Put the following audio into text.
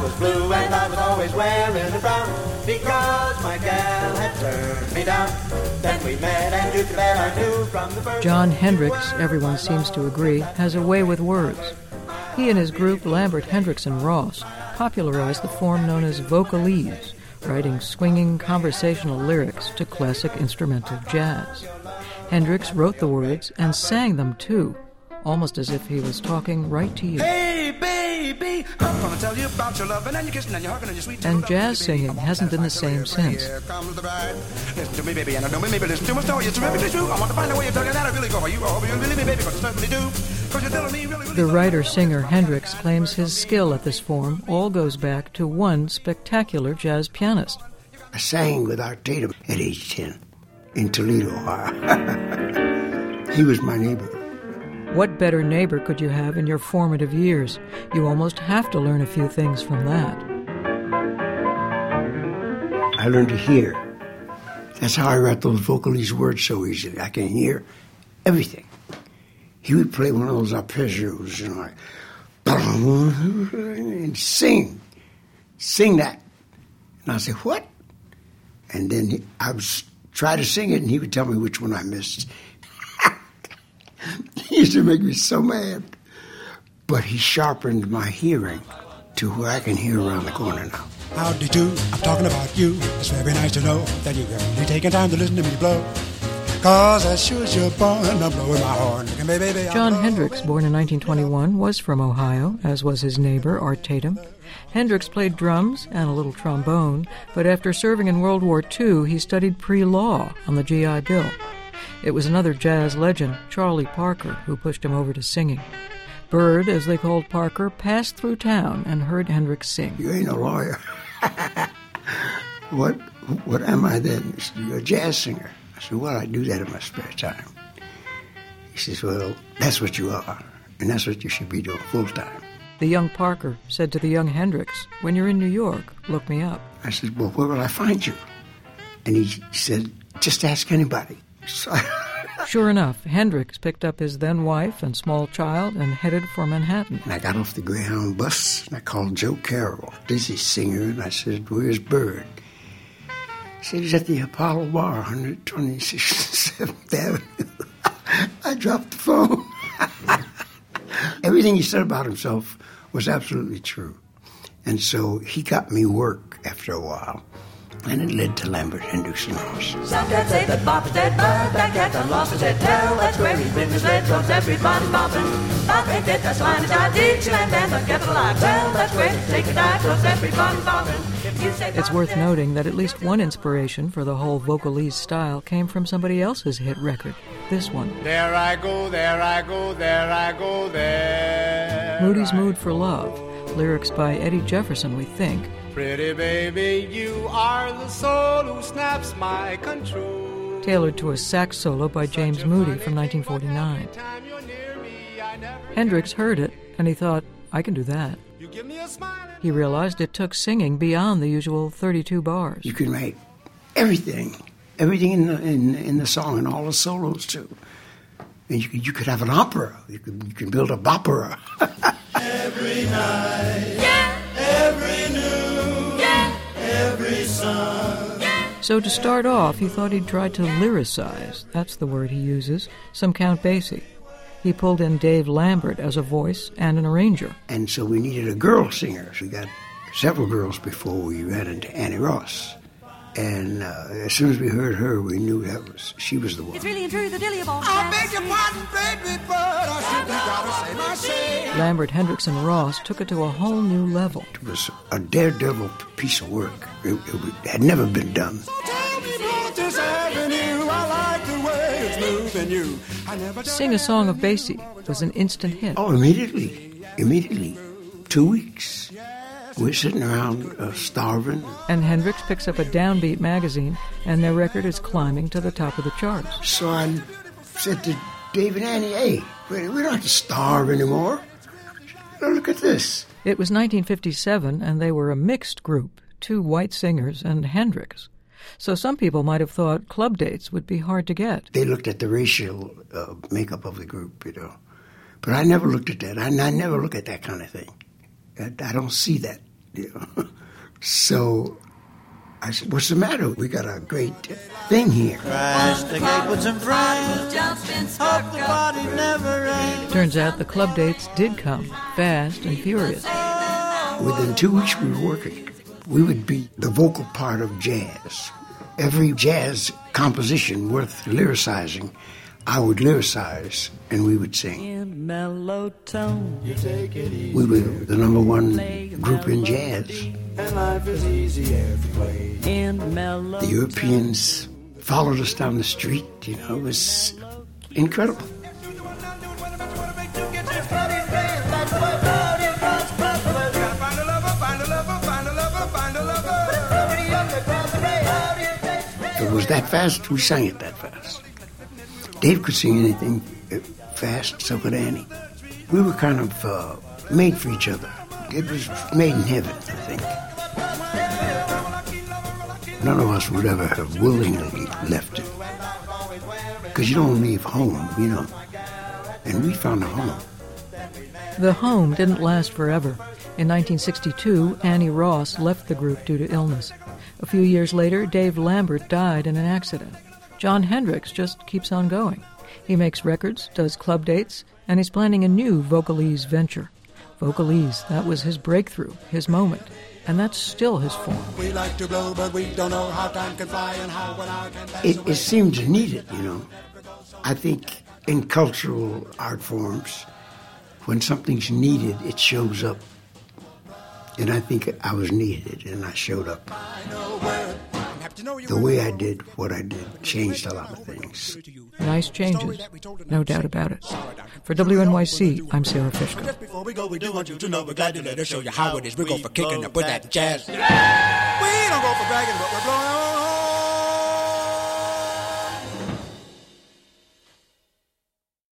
was blue and I was always wearing a frown because my gal had turned me down. Then we met and you bet I knew from the first. John Hendricks, everyone seems to agree, has a way with words. He and his group, Lambert, Hendricks, and Ross, popularized the form known as vocalese, writing swinging conversational lyrics to classic instrumental jazz. Hendricks wrote the words and sang them too, almost as if he was talking right to you. Hey, baby, I'm gonna tell you about your loving and your kissing and your hugging and your sweet. And jazz singing hasn't been the same since. Here comes the bride. Listen to me, baby, and I know me, maybe listen to my story. It's terrifically true. I want to find a way of telling you that I really go for you. I hope you believe me, baby, because I certainly do. Because you're telling me really. The writer-singer Hendricks claims his skill at this form all goes back to one spectacular jazz pianist. I sang with Art Tatum at age 10 in Toledo, Ohio. He was my neighbor. What better neighbor could you have in your formative years? You almost have to learn a few things from that. I learned to hear. That's how I write those vocalese words so easily. I can hear everything. He would play one of those arpeggios, you know, like, and sing that. And I'd say, what? And then I would try to sing it, and he would tell me which one I missed. He used to make me so mad. But he sharpened my hearing to where I can hear around the corner now. Howdy do, I'm talking about you. It's very nice to know that you're really taking time to listen to me blow. Cause as sure as you're born, I'm blowing my horn. Baby, John Hendricks, born in 1921, was from Ohio, as was his neighbor, Art Tatum. Hendricks played drums and a little trombone, but after serving in World War II, he studied pre-law on the GI Bill. It was another jazz legend, Charlie Parker, who pushed him over to singing. Bird, as they called Parker, passed through town and heard Hendricks sing. You ain't a lawyer. What am I then? He said, you're a jazz singer. I said, well, I do that in my spare time. He says, well, that's what you are, and that's what you should be doing full time. The young Parker said to the young Hendricks, when you're in New York, look me up. I said, well, where will I find you? And he said, just ask anybody. So Sure enough, Hendricks picked up his then-wife and small child and headed for Manhattan. And I got off the Greyhound bus, and I called Joe Carroll, dizzy singer, and I said, where's Bird? He said, he's at the Apollo Bar, 126th Avenue. I dropped the phone. Everything he said about himself was absolutely true. And so he got me work after a while. And it led to Lambert, Hendricks, and Ross. Some dad say that Bop is dead, but that cat done lost his head. Tell that's where he's been misled, cause everybody's bopping. Bop ain't dead, that's line is out. Dixieland and the capital I. Well, that's where to take a dive, cause everybody's bopping. It's worth noting that at least one inspiration for the whole vocalese style came from somebody else's hit record, this one. There I go, there I go, there I go, there. Moody's Mood for Love, lyrics by Eddie Jefferson, we think. Pretty baby, you are the soul who snaps my control. Tailored to a sax solo by James Moody from 1949. Hendricks heard it, and he thought, I can do that. He realized it took singing beyond the usual 32 bars. You can write everything in the song, and all the solos too. And you could have an opera. You can build a bopera. Every night, yeah. Every noon, yeah. Every sun, yeah. So to start off, he thought he'd try to lyricize, that's the word he uses, some Count Basie. He pulled in Dave Lambert as a voice and an arranger. And so we needed a girl singer. So we got several girls before we ran into Annie Ross. And as soon as we heard her, we knew she was the one. It's really and truly the dilly of all. I beg your pardon, baby, but I simply gotta say my say. Lambert, Hendricks, and Ross took it to a whole new level. It was a daredevil piece of work. It had never been done. So tell me about this avenue. I like the way it's moving you. I never Sing a Song of Basie was an instant hit. Oh, immediately. 2 weeks. We're sitting around starving. And Hendricks picks up a Downbeat magazine, and their record is climbing to the top of the charts. So I said to Dave and Annie, hey, we don't have to starve anymore. Now look at this. It was 1957, and they were a mixed group, 2 white singers and Hendricks. So some people might have thought club dates would be hard to get. They looked at the racial makeup of the group, But I never looked at that. I never look at that kind of thing. I don't see that You know? So I said, what's the matter? We got a great thing here. Crash the gate with some friends. Hope the party never ends. Turns out the club dates did come, fast and furious. Within 2 weeks we were working. We would be the vocal part of jazz. Every jazz composition worth lyricizing, I would lyricize, and we would sing. In mellow tone, you take it easy. We were the number one group in jazz. And life is easy every way. In mellow The Europeans followed us down the street. You know, it was incredible. It was that fast, we sang it that fast. Dave could sing anything fast, so could Annie. We were kind of made for each other. It was made in heaven, I think. None of us would ever have willingly left it. Because you don't leave home, you know. And we found a home. The home didn't last forever. In 1962, Annie Ross left the group due to illness. A few years later, Dave Lambert died in an accident. Jon Hendricks just keeps on going. He makes records, does club dates, and he's planning a new Vocalese venture. Vocalese, that was his breakthrough, his moment, and that's still his form. We like to blow, but we don't know how time can fly and how one hour can pass. It seems needed, you know. I think in cultural art forms, when something's needed, it shows up. And I think I was needed, and I showed up. The way I did what I did changed a lot of things. Nice changes, no doubt about it. For WNYC, I'm Sarah Fishko. Just before we go, we do want you to know we're glad to let us show you how it is. We go for kicking up with that jazz. We don't go for bragging, but we're blowing our own